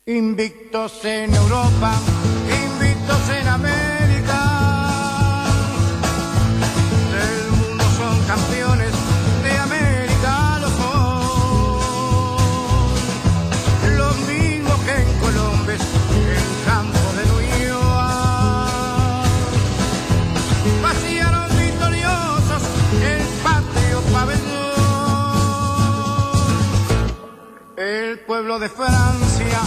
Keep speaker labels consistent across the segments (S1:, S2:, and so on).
S1: Invictos en Europa, invictos en América, del mundo son campeones, de América lo son, los mismos que en Colombia, en campo de New York, vaciaron victoriosos el patrio pabellón, el pueblo de Francia.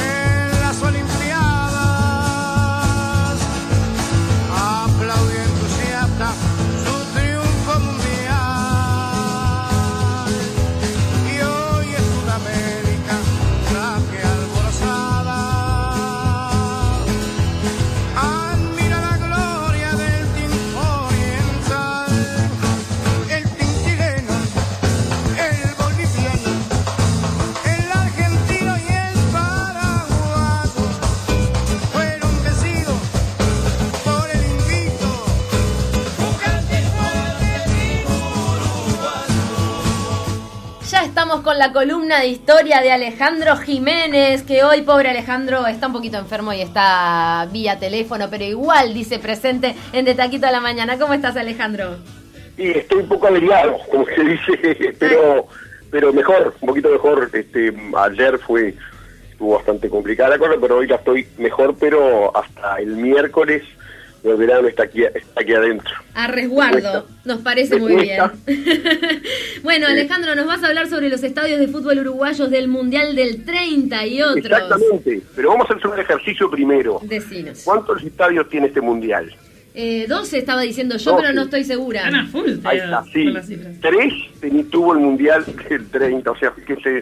S2: Con la columna de historia de Alejandro Jiménez, que hoy, pobre Alejandro, está un poquito enfermo y está vía teléfono, pero igual dice presente en De Taquito a la Mañana. ¿Cómo estás, Alejandro?
S3: Y estoy un poco averiado, como se dice, pero mejor, un poquito mejor. Ayer estuvo bastante complicada la cosa, pero hoy ya estoy mejor, pero hasta el miércoles el verano está aquí adentro.
S2: A resguardo, nos parece muy bien. Bueno, Alejandro, nos vas a hablar sobre los estadios de fútbol uruguayos del Mundial del 30 y otros.
S3: Exactamente, pero vamos a hacer un ejercicio primero.
S2: Decinos.
S3: ¿Cuántos estadios tiene este Mundial?
S2: 12 estaba diciendo yo, 12. Pero no estoy segura.
S3: Ahí está, sí. 3 tuvo el Mundial del 30, o sea, fíjese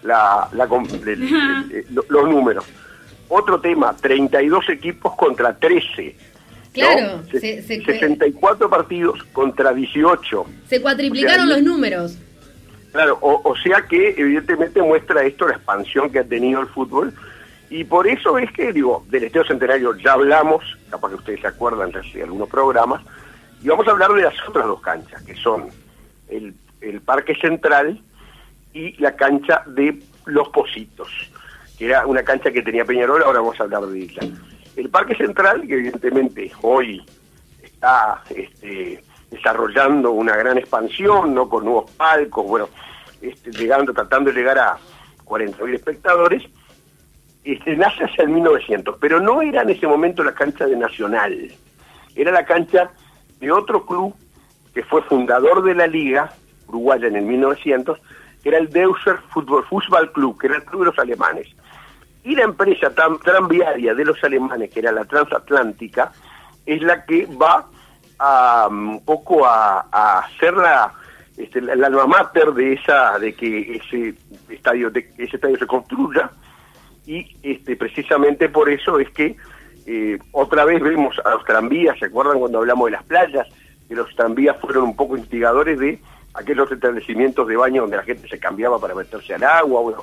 S3: los números. Otro tema, 32 equipos contra 13.
S2: Claro,
S3: ¿no? 64 partidos contra 18.
S2: Se cuatriplicaron los números.
S3: Claro, o sea que evidentemente muestra esto la expansión que ha tenido el fútbol, y por eso es que, del Estadio Centenario ya hablamos, capaz que ustedes se acuerdan de algunos programas, y vamos a hablar de las otras dos canchas, que son el Parque Central y la cancha de Los Pocitos, que era una cancha que tenía Peñarol. Ahora vamos a hablar de ella. El Parque Central, que evidentemente hoy está desarrollando una gran expansión, ¿no? Con nuevos palcos, tratando de llegar a 40.000 espectadores, nace hacia el 1900, pero no era en ese momento la cancha de Nacional, era la cancha de otro club que fue fundador de la Liga Uruguaya en el 1900, que era el Deutscher Fußball Club, que era el club de los alemanes. Y la empresa tranviaria de los alemanes, que era la Transatlántica, es la que va un poco a ser la alma mater de que ese estadio se construya, y precisamente por eso es que otra vez vemos a los tranvías. ¿Se acuerdan cuando hablamos de las playas? Que los tranvías fueron un poco instigadores de aquellos establecimientos de baño donde la gente se cambiaba para meterse al agua.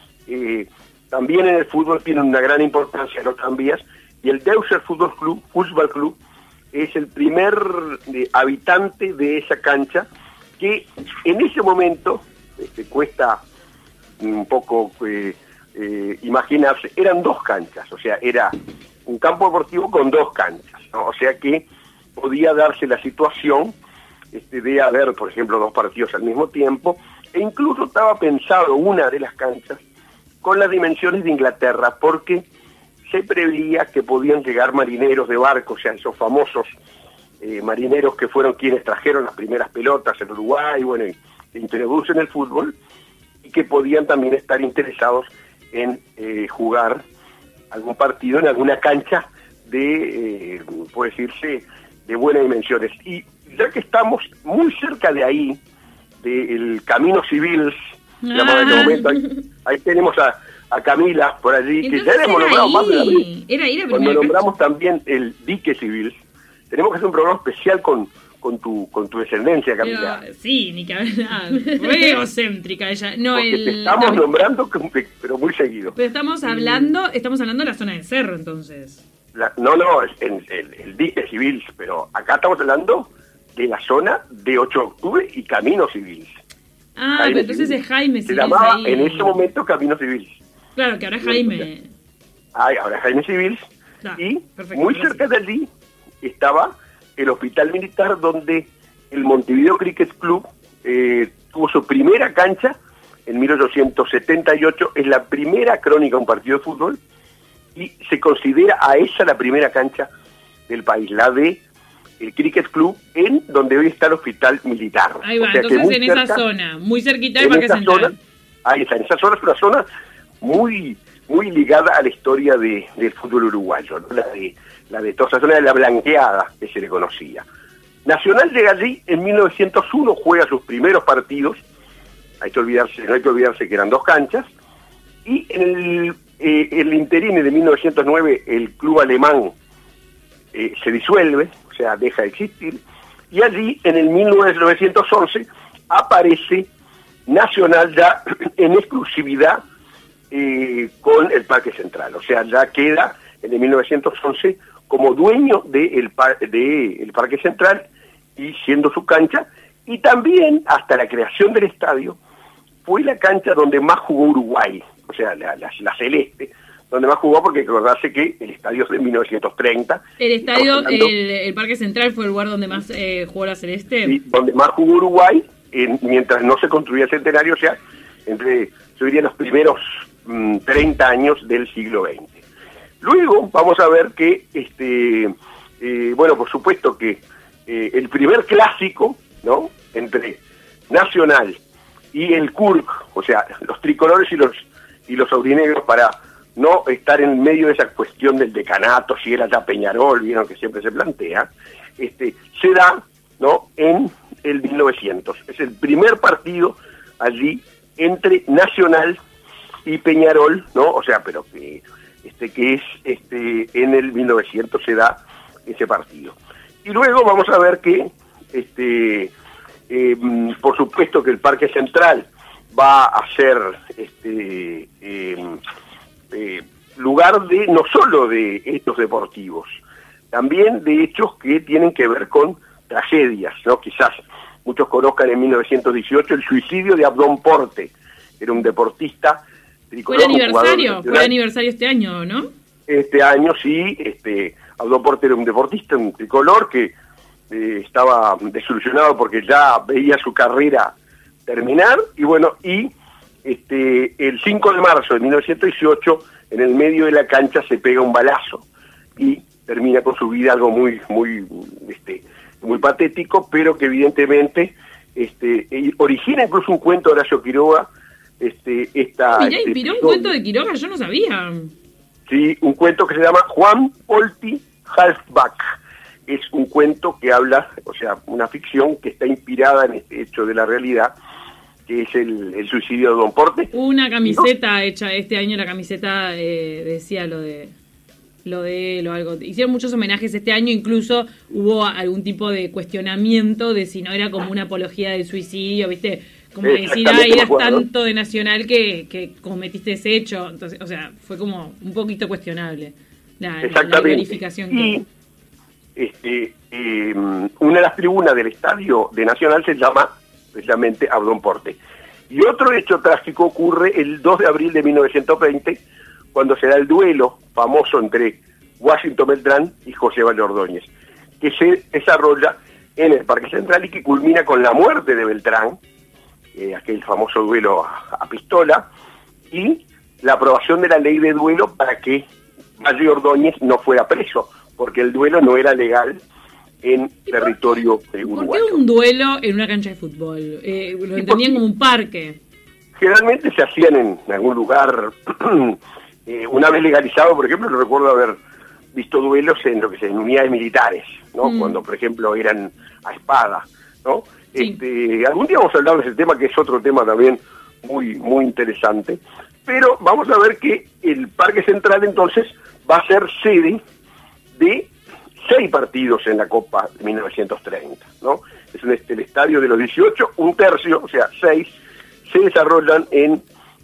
S3: También en el fútbol tienen una gran importancia los tranvías, y el Deutscher Fußball Club es el primer habitante de esa cancha, que en ese momento cuesta un poco imaginarse. Eran dos canchas, o sea, era un campo deportivo con dos canchas, ¿no? O sea que podía darse la situación de haber, por ejemplo, dos partidos al mismo tiempo, e incluso estaba pensado una de las canchas con las dimensiones de Inglaterra, porque se preveía que podían llegar marineros de barcos, o sea, esos famosos marineros que fueron quienes trajeron las primeras pelotas en Uruguay, y introducen el fútbol, y que podían también estar interesados en jugar algún partido en alguna cancha puede decirse, de buenas dimensiones. Y ya que estamos muy cerca de ahí, del Camino Civil, llamado en este momento, ahí tenemos a Camila por allí, que ya hemos nombrado más de la vez. Cuando nombramos también el Dique Civil, tenemos que hacer un programa especial con tu descendencia, Camila.
S4: Pero, sí, ni que hablar. Muy egocéntrica ella. No,
S3: porque te estamos nombrando, pero muy seguido.
S4: Pero estamos hablando de la zona del cerro, entonces.
S3: El Dique Civil, pero acá estamos hablando de la zona de 8 de octubre y Camino Civil.
S4: Pero entonces es Jaime Civil.
S3: Se llamaba en ese momento Camino Civil.
S4: Claro, que ahora es Jaime.
S3: ahora Jaime Civils, y
S4: perfecto,
S3: muy cerca de allí estaba el Hospital Militar, donde el Montevideo Cricket Club tuvo su primera cancha en 1878, es la primera crónica de un partido de fútbol, y se considera a esa la primera cancha del país, la de el Cricket Club, en donde hoy está el Hospital Militar.
S4: Ahí va,
S3: o sea,
S4: entonces en esa zona, muy cerquita del
S3: en
S4: Parque
S3: esa
S4: Central.
S3: zona, ahí está, en esa zona es una zona muy ligada a la historia del fútbol uruguayo, ¿no? la de toda esa zona de la blanqueada que se le conocía. Nacional llega allí en 1901, juega sus primeros partidos, no hay que olvidarse que eran 2 canchas, y en el interín de 1909 el club alemán se disuelve, o sea, deja de existir, y allí en el 1911 aparece Nacional ya en exclusividad con el Parque Central, o sea, ya queda en el 1911 como dueño del Parque Central y siendo su cancha, y también hasta la creación del estadio fue la cancha donde más jugó Uruguay, o sea, la celeste, donde más jugó, porque recordarse que el estadio es de 1930.
S4: El estadio, el Parque Central fue el lugar donde más jugó la celeste.
S3: Y donde más jugó Uruguay, mientras no se construía el centenario, o sea, entre, yo diría, los primeros 30 años del siglo XX. Luego vamos a ver que, bueno, por supuesto que el primer clásico, ¿no?, entre Nacional y el CURC, o sea, los tricolores y los aurinegros, para no estar en medio de esa cuestión del decanato, si era ya Peñarol, vieron que siempre se plantea, se da, ¿no?, en el 1900. Es el primer partido allí entre Nacional y Peñarol, ¿no? O sea, pero que es en el 1900 se da ese partido. Y luego vamos a ver que por supuesto que el Parque Central va a ser lugar de no solo de hechos deportivos, también de hechos que tienen que ver con tragedias, ¿no? Quizás muchos conozcan en 1918 el suicidio de Abdón Porte, era un deportista tricolor.
S4: Fue el aniversario este año, ¿no?
S3: Este año sí, Abdón Porte era un deportista, un tricolor que estaba desilusionado porque ya veía su carrera terminar, y bueno, y el 5 de marzo de 1918, en el medio de la cancha se pega un balazo y termina con su vida, algo muy patético, pero que evidentemente origina incluso un cuento de Horacio Quiroga.
S4: Mirá, inspiró un cuento de Quiroga, yo no sabía.
S3: Sí, un cuento que se llama Juan Polti Halfback. Es un cuento que habla, o sea, una ficción que está inspirada en este hecho de la realidad, que es el suicidio de Don Porte.
S4: Una camiseta hecha este año, la camiseta decía lo de él o algo. Hicieron muchos homenajes este año, incluso hubo algún tipo de cuestionamiento de si no era como una apología del suicidio, ¿viste? Como decir, eras tanto de Nacional que cometiste ese hecho. Entonces, o sea, fue como un poquito cuestionable la verificación que...
S3: una de las tribunas del estadio de Nacional se llama precisamente Abdón Porte. Y otro hecho trágico ocurre el 2 de abril de 1920, cuando se da el duelo famoso entre Washington Beltrán y José Valle Ordóñez, que se desarrolla en el Parque Central y que culmina con la muerte de Beltrán, aquel famoso duelo a pistola, y la aprobación de la ley de duelo para que Valle Ordóñez no fuera preso, porque el duelo no era legal en territorio uruguayo.
S4: ¿Por qué un duelo en una cancha de fútbol? Lo entendían como un parque.
S3: Generalmente se hacían en algún lugar, una vez legalizado, por ejemplo, recuerdo haber visto duelos en lo que se en unidades militares, ¿no? Cuando, por ejemplo, eran a espada, ¿no? Sí. Algún día vamos a hablar de ese tema, que es otro tema también muy interesante, pero vamos a ver que el Parque Central entonces va a ser sede de 6 partidos en la Copa de 1930, ¿no? Es el estadio de los 18, un tercio, o sea, 6, se desarrollan en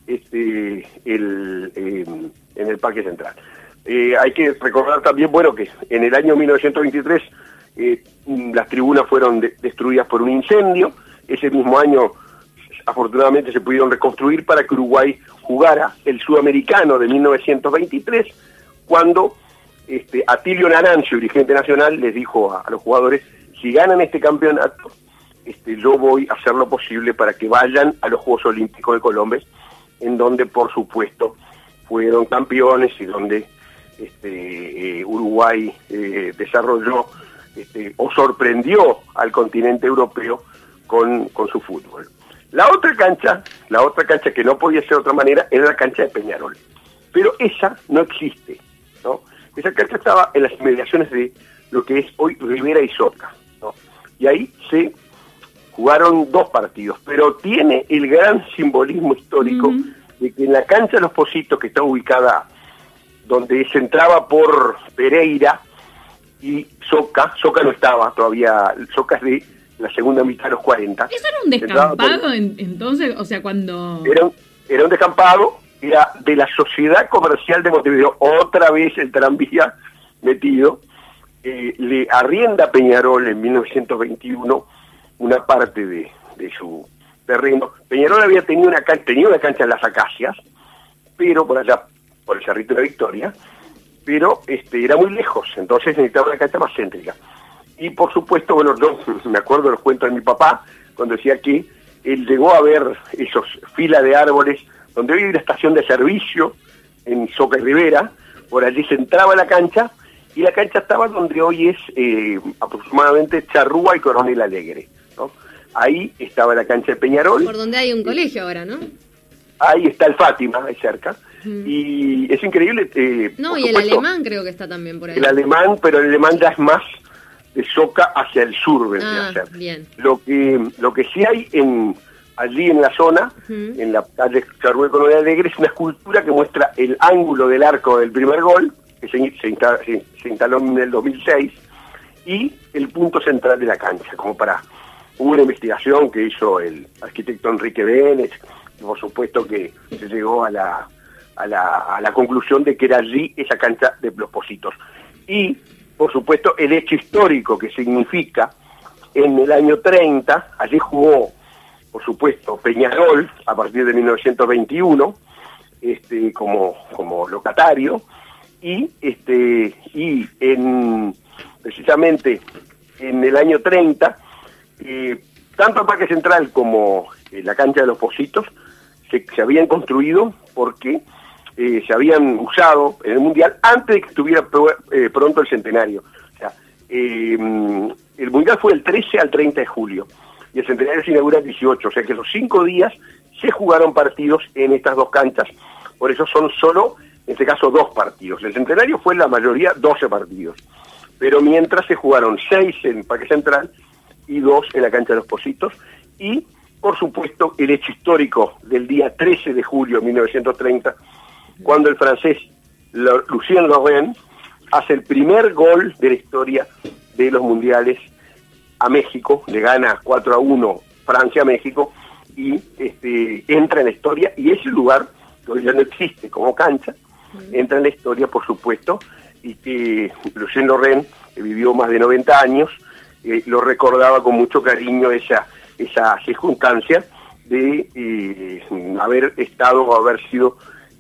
S3: el Parque Central. Hay que recordar también, bueno, que en el año 1923 las tribunas fueron destruidas por un incendio. Ese mismo año, afortunadamente, se pudieron reconstruir para que Uruguay jugara el Sudamericano de 1923, cuando Atilio Naranjo, dirigente nacional, les dijo a los jugadores: si ganan este campeonato, yo voy a hacer lo posible para que vayan a los Juegos Olímpicos de Colombia, en donde por supuesto fueron campeones y donde Uruguay desarrolló o sorprendió al continente europeo con su fútbol. La otra cancha que no podía ser de otra manera era la cancha de Peñarol, pero esa no existe, ¿no? Esa cancha estaba en las inmediaciones de lo que es hoy Rivera y Soca, ¿no? Y ahí se jugaron 2 partidos, pero tiene el gran simbolismo histórico de que en la cancha de los Pocitos, que está ubicada donde se entraba por Pereira y Soca no estaba todavía, Soca es de la segunda mitad de los 40.
S4: ¿Eso era un descampado entonces? O sea, cuando...
S3: Era un descampado, era de la Sociedad Comercial de Montevideo, otra vez el tranvía metido, le arrienda a Peñarol en 1921 una parte de su terreno. Peñarol había tenido una cancha en Las Acacias, pero por allá, por el Cerrito de la Victoria, pero era muy lejos, entonces necesitaba una cancha más céntrica. Y por supuesto, bueno, yo me acuerdo de los cuentos de mi papá, cuando decía que él llegó a ver esos filas de árboles, donde hoy hay una estación de servicio en Soca y Rivera, por allí se entraba a la cancha, y la cancha estaba donde hoy es aproximadamente Charrúa y Coronel Alegre, ¿no? Ahí estaba la cancha de Peñarol.
S2: Por donde hay un colegio ahora, ¿no?
S3: Ahí está el Fátima, ahí cerca. Y es increíble.
S2: No, y el Alemán creo que está también por ahí.
S3: El Alemán, pero el Alemán ya es más de Soca hacia el sur, vendría a ser.
S2: Bien.
S3: Lo que sí hay allí en la zona, en la calle Charrúa y Coronel Alegre, es una escultura que muestra el ángulo del arco del primer gol, que se instaló en el 2006, y el punto central de la cancha, hubo una investigación que hizo el arquitecto Enrique Vélez, y por supuesto que se llegó a la conclusión de que era allí esa cancha de los Pocitos. Y, por supuesto, el hecho histórico que significa, en el año 30, allí jugó, por supuesto, Peñarol, a partir de 1921, como locatario, y precisamente en el año 30, tanto el Parque Central como la cancha de los Pocitos se habían construido porque se habían usado en el Mundial antes de que estuviera pronto el centenario. O sea, el Mundial fue del 13 al 30 de julio y el centenario se inaugura el 18, o sea que esos 5 días se jugaron partidos en estas 2 canchas. Por eso son solo, en este caso, 2 partidos. El centenario fue la mayoría 12 partidos, pero mientras se jugaron 6 en Parque Central y 2 en la cancha de los Pocitos, y por supuesto el hecho histórico del día 13 de julio de 1930, cuando el francés Lucien Laurent hace el primer gol de la historia de los mundiales a México, le gana 4-1 Francia a México, y entra en la historia, y ese lugar, que hoy ya no existe como cancha, entra en la historia, por supuesto, y que Lucien Laurent, que vivió más de 90 años, lo recordaba con mucho cariño esa circunstancia de haber sido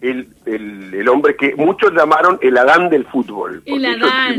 S3: el hombre que muchos llamaron el Adán del fútbol.
S4: El Adán.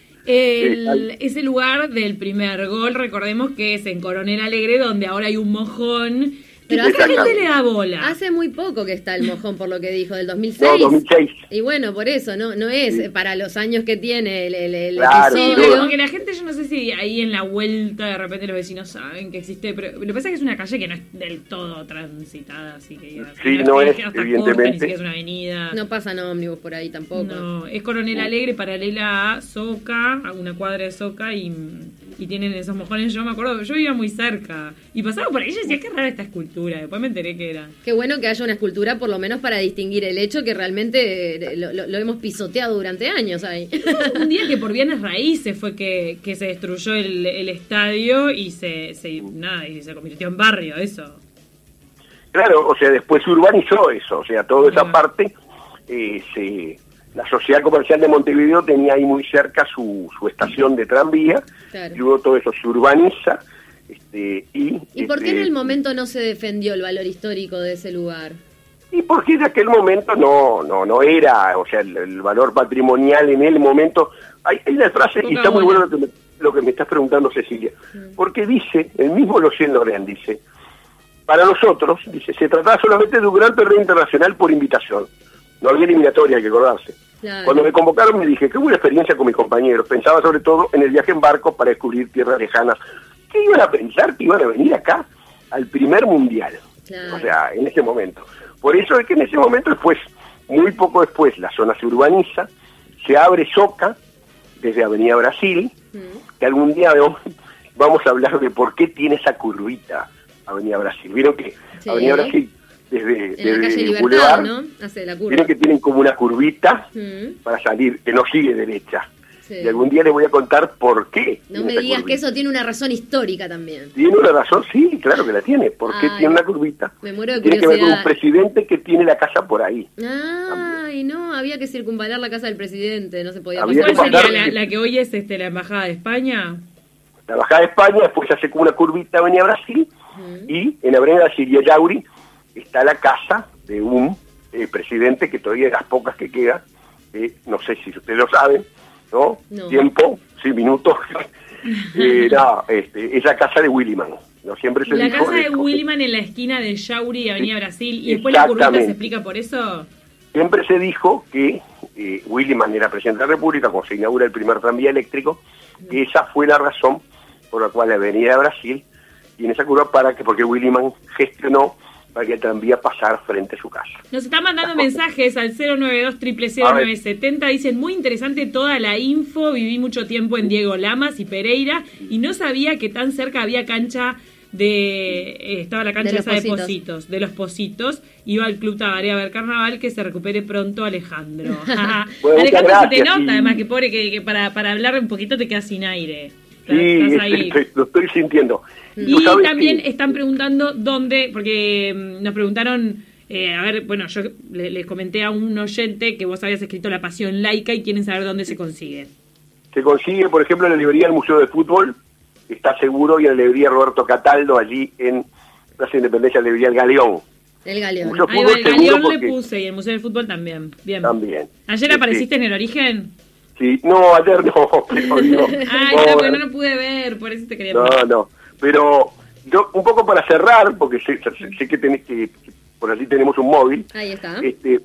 S4: Ese lugar del primer gol, recordemos que es en Coronel Alegre, donde ahora hay un mojón. Pero ¿hace gente le da bola?
S2: Hace muy poco que está el mojón, por lo que dijo, del 2006.
S3: No, 2006.
S2: Y bueno, por eso, no es para los años que tiene el
S3: claro,
S2: episodio.
S4: Porque la gente, yo no sé si ahí en la vuelta de repente los vecinos saben que existe, pero lo que pasa es que es una calle que no es del todo transitada, así que...
S3: Sí, no es,
S4: Ni
S3: evidentemente.
S4: siquiera es una avenida.
S2: No pasan ómnibus por ahí tampoco.
S4: No, es Coronel Alegre, paralela a Soca, a una cuadra de Soca, y tienen esos mojones. Yo me acuerdo, yo vivía muy cerca y pasaba por ahí y decía, qué rara esta escultura. Después me enteré que era. Qué
S2: bueno que haya una escultura, por lo menos para distinguir el hecho que realmente lo hemos pisoteado durante años ahí.
S4: Un día que por bienes raíces fue que se destruyó el estadio y se convirtió en barrio, eso.
S3: Claro, o sea, después se urbanizó eso, o sea, toda esa parte, la Sociedad Comercial de Montevideo tenía ahí muy cerca su estación de tranvía, claro. Y luego todo eso se urbaniza.
S2: ¿Y por qué en el momento no se defendió el valor histórico de ese lugar?
S3: Y porque en aquel momento no era, o sea, el valor patrimonial en el momento... Hay una frase, y está muy bueno lo que me estás preguntando, Cecilia, porque dice, el mismo Lucien Lorrain dice, para nosotros, dice, se trataba solamente de un gran torneo internacional por invitación. No había eliminatoria, hay que acordarse.
S2: Claro.
S3: Cuando me convocaron me dije, qué buena experiencia con mis compañeros. Pensaba sobre todo en el viaje en barco para descubrir tierras lejanas. ¿Qué iban a pensar que iban a venir acá al primer mundial?
S2: Claro.
S3: O sea, en ese momento. Por eso es que en ese momento después, muy poco después, la zona se urbaniza, se abre Soca desde Avenida Brasil, que algún día vamos a hablar de por qué tiene esa curvita Avenida Brasil. Vieron que
S2: Sí.
S3: Avenida Brasil
S2: En la calle
S3: desde
S2: Libertad,
S3: Boulevard,
S2: ¿no? Hace la curva.
S3: vieron que tienen como una curvita
S2: Mm.
S3: para salir, que no sigue derecha.
S2: Sí.
S3: Y algún día les voy a contar por qué.
S2: No
S3: tiene
S2: me
S3: esa
S2: digas que
S3: curvita.
S2: eso tiene una razón histórica también.
S3: Tiene una razón, sí, claro que la tiene. ¿Por qué
S2: Ay,
S3: tiene una curvita?
S2: me muero de
S3: Tiene que ver con un
S2: curiosidad.
S3: presidente que tiene la casa por ahí.
S2: Ay, no, había que circunvalar la casa del presidente, no se podía
S3: Había
S2: pasar.
S4: ¿Cuál
S3: que
S4: sería
S3: pasar-
S4: la que hoy es la embajada de España?
S3: La Embajada de España, después se hace como una curvita Avenida Brasil, y en Avenida Siria Yauri está la casa de un presidente que todavía es las pocas que queda, no sé si ustedes lo saben, ¿no?
S2: No.
S3: Tiempo, sí, minutos. Esa casa de Williman, ¿no? Siempre se
S4: La
S3: dijo
S4: casa de
S3: eso.
S4: Williman en la esquina de Yauri y Avenida Brasil. Y después la curvita se explica por eso.
S3: Siempre se dijo que Williman era presidente de la República cuando se inaugura el primer tranvía eléctrico, que esa fue la razón por la cual la Avenida Brasil tiene esa curva porque Williman gestionó para que el tranvía pasara frente a su casa.
S4: Nos están mandando mensajes al 092-000-970. Dicen, muy interesante toda la info. Viví mucho tiempo en Diego Lamas y Pereira y no sabía que tan cerca había cancha estaba la cancha
S2: De los
S4: esa de
S2: Pocitos.
S4: Pocitos, de los Pocitos. Iba al Club Tabaré a ver carnaval, que se recupere pronto Alejandro.
S3: Bueno,
S4: Alejandro,
S3: muchas
S4: se te
S3: gracias,
S4: nota,
S3: sí.
S4: además, que pobre que para hablar un poquito te quedas sin aire.
S3: Sí,
S4: Estás ahí.
S3: lo estoy sintiendo.
S4: Y
S3: ¿Tú sabes
S4: también
S3: qué?
S4: están preguntando dónde, porque nos preguntaron, a ver, bueno, yo les comenté a un oyente que vos habías escrito La Pasión Laica y quieren saber dónde se consigue.
S3: Se consigue, por ejemplo, en la librería del Museo de Fútbol, está seguro, y en la librería Roberto Cataldo, allí en Plaza Independencia, la librería El Galeón.
S2: El Galeón.
S3: Mucho
S4: Ahí va,
S3: fútbol
S4: el
S3: seguro
S4: Galeón le
S3: porque-
S4: puse y el Museo del Fútbol también. Bien.
S3: También.
S4: ¿Ayer
S3: Sí,
S4: apareciste en El Origen?
S3: Sí, no, ayer no, pero digo,
S4: Ay,
S3: no,
S4: no, porque no lo pude ver, por eso te quería preguntar.
S3: no, pero yo un poco para cerrar, porque sé que tenés que por allí tenemos un móvil,
S2: Ahí está.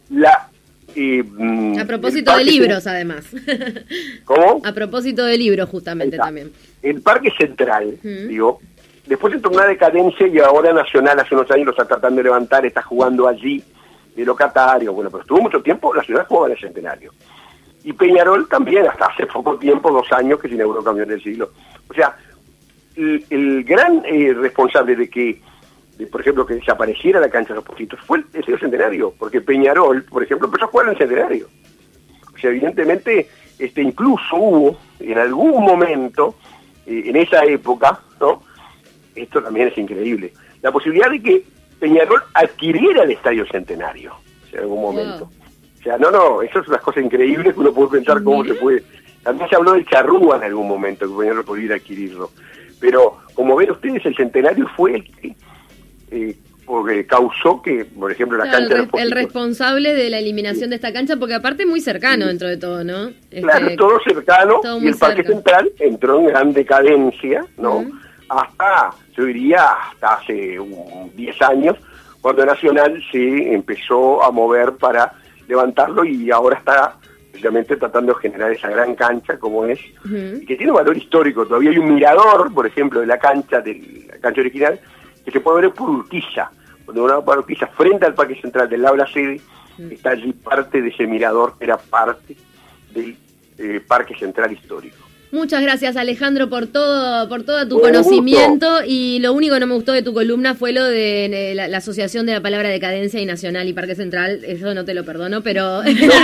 S2: A propósito de libros, además.
S3: ¿Cómo?
S2: A propósito de libros, justamente,
S3: Ahí está.
S2: también.
S3: El Parque Central,
S2: Mm.
S3: digo, después entró una decadencia y ahora Nacional hace unos años lo está tratando de levantar, está jugando allí de locatario, bueno, pero estuvo mucho tiempo, la ciudad jugaba en el Centenario. Y Peñarol también, hasta hace poco tiempo, 2 años, que se inauguró Campeón del Siglo. O sea, el gran responsable de que, por ejemplo, que desapareciera la cancha de los Pocitos fue el Estadio Centenario, porque Peñarol, por ejemplo, empezó a jugar en el Centenario. O sea, evidentemente, incluso hubo en algún momento, en esa época, ¿no? Esto también es increíble, la posibilidad de que Peñarol adquiriera el Estadio Centenario, o sea, en algún momento.
S2: Wow.
S3: O sea, no, eso es una cosa increíble que uno puede pensar cómo se puede. También se habló del Charrúa en algún momento, que Peñarol pudiera adquirirlo. Pero, como ven ustedes, el Centenario fue el que porque causó que, por ejemplo, la
S2: Claro,
S3: cancha de los
S2: el
S3: Pocitos-
S2: responsable de la eliminación de esta cancha, porque aparte es muy cercano dentro de todo, ¿no?
S3: Claro, todo cercano,
S2: todo
S3: y
S2: muy
S3: el Parque
S2: cerca.
S3: Central entró en gran decadencia, ¿no?
S2: Ujú.
S3: Hasta, yo diría, hasta hace 10 años, cuando Nacional se empezó a mover para levantarlo y ahora está precisamente tratando de generar esa gran cancha como es,
S2: Ujú.
S3: y que tiene un valor histórico. Todavía hay un mirador, por ejemplo, de la cancha original, que se puede ver por Urquiza. Cuando uno va por Urquiza, frente al Parque Central del lado de la sede, está allí parte de ese mirador, que era parte del Parque Central histórico.
S2: Muchas gracias, Alejandro, por todo tu
S3: Bueno,
S2: conocimiento. Y lo único que no me gustó de tu columna fue lo de la asociación de la palabra decadencia y Nacional y Parque Central. Eso no te lo perdono, pero...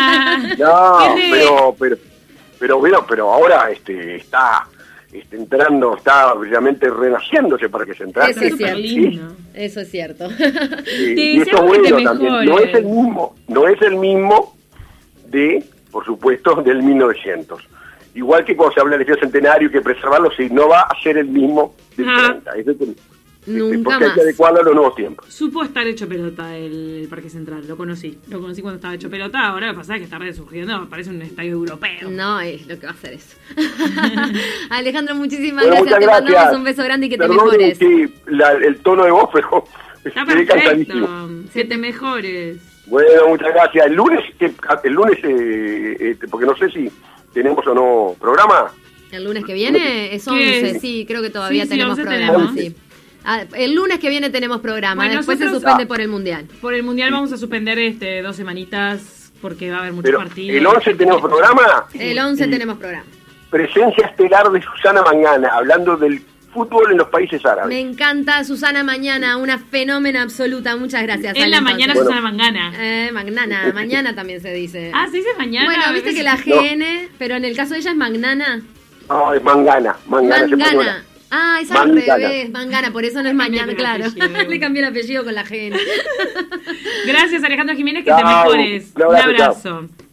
S3: No,
S4: ¿Qué
S3: pero bueno, pero ahora está entrando, está realmente renaciendo ese Parque Central.
S2: Eso es
S4: Súper
S2: cierto.
S4: lindo.
S2: Eso es cierto.
S3: Y esto es
S4: deseamos que te
S3: bueno también. No
S4: mejores.
S3: es el mismo de, por supuesto, del 1900. Igual que cuando se habla del Estadio Centenario, que preservarlo, sí, no va a ser el mismo del 30.
S2: Nunca
S3: porque hay
S2: más.
S3: que adecuarlo a los nuevos tiempos.
S4: Supo estar hecho pelota el Parque Central, lo conocí cuando estaba hecho pelota, ahora lo que pasa es que está resurgiendo, parece un estadio europeo.
S2: No, es lo que va a hacer eso. Alejandro, muchísimas
S3: Bueno,
S2: gracias. Te
S3: muchas
S2: mandamos
S3: gracias.
S2: un beso grande y que te
S3: Perdonen
S2: mejores.
S3: que el tono de voz, pero
S4: Está
S3: quedé cansadísimo.
S4: perfecto, que te mejores.
S3: Bueno, muchas gracias. El lunes, porque no sé si tenemos o no programa.
S2: El lunes que viene es 11,
S4: ¿Qué es?
S2: sí, creo que todavía
S4: Sí,
S2: tenemos
S4: 11
S2: programa.
S4: tenemos.
S2: Sí. El lunes que viene tenemos programa,
S4: Bueno,
S2: después se
S4: nosotros-
S2: suspende por el Mundial.
S4: Por el Mundial vamos a suspender 2 semanitas porque va a haber muchos
S3: Pero
S4: partidos.
S3: el 11 tenemos programa.
S2: El 11
S3: Y
S2: tenemos programa.
S3: Presencia estelar de Susana Mangana, hablando del fútbol en los países árabes.
S2: Me encanta Susana Mañana, una fenómena absoluta. Muchas gracias.
S4: En
S2: Ale,
S4: la
S2: entonces.
S4: mañana
S3: Bueno.
S4: Susana Mangana.
S2: Magnana, mañana también se dice.
S4: Ah, ¿se dice mañana?
S2: Bueno, viste que la
S3: No.
S2: GN, pero en el caso de ella es Magnana.
S3: No, es Mangana. Mangana. se pone
S2: Mangana.
S3: buena.
S2: Ah, es al
S3: Mangana.
S2: revés, Mangana, por eso no es
S4: Cambié
S2: mañana,
S4: el
S2: claro.
S4: apellido.
S2: Le cambié el apellido con la GN.
S4: Gracias, Alejandro Jiménez, que te
S3: Chao.
S4: mejores.
S3: Un
S4: Un
S3: abrazo,
S4: abrazo.